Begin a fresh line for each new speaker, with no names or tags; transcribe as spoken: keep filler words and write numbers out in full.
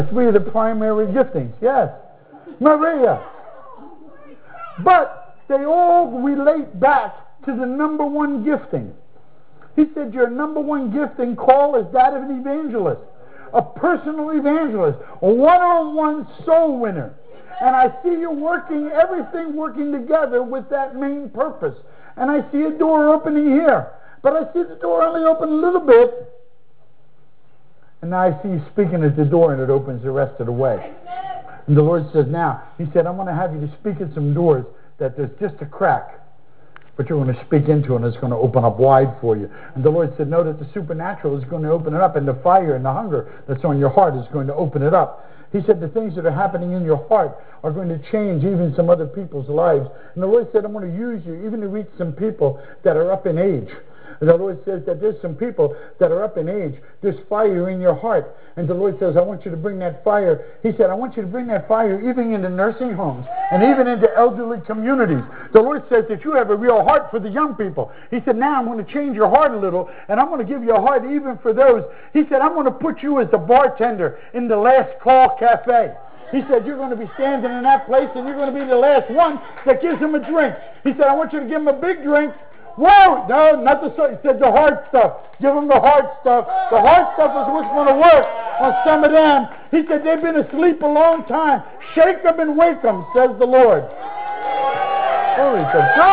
Three of the primary giftings, yes. Maria. But they all relate back to the number one gifting. He said your number one gifting call is that of an evangelist, a personal evangelist, a one-on-one soul winner. And I see you working, everything working together with that main purpose. And I see a door opening here. But I see the door only open a little bit. And now I see you speaking at the door, and it opens the rest of the way. And the Lord says, now, He said, I'm going to have you to speak at some doors that there's just a crack, but you're going to speak into, and it's going to open up wide for you. And the Lord said, know that the supernatural is going to open it up, and the fire and the hunger that's on your heart is going to open it up. He said the things that are happening in your heart are going to change even some other people's lives. And the Lord said, I'm going to use you even to reach some people that are up in age. And the Lord says that there's some people that are up in age. There's fire in your heart. And the Lord says, I want you to bring that fire. He said, I want you to bring that fire even into nursing homes and even into elderly communities. The Lord says that you have a real heart for the young people. He said, now I'm going to change your heart a little, and I'm going to give you a heart even for those. He said, I'm going to put you as the bartender in the Last Call Cafe. He said, you're going to be standing in that place, and you're going to be the last one that gives them a drink. He said, I want you to give them a big drink. Whoa! No, not the he said the hard stuff. Give them the hard stuff. The hard stuff is what's going to work on some of them. He said they've been asleep a long time. Shake them and wake them, says the Lord. Glory to God.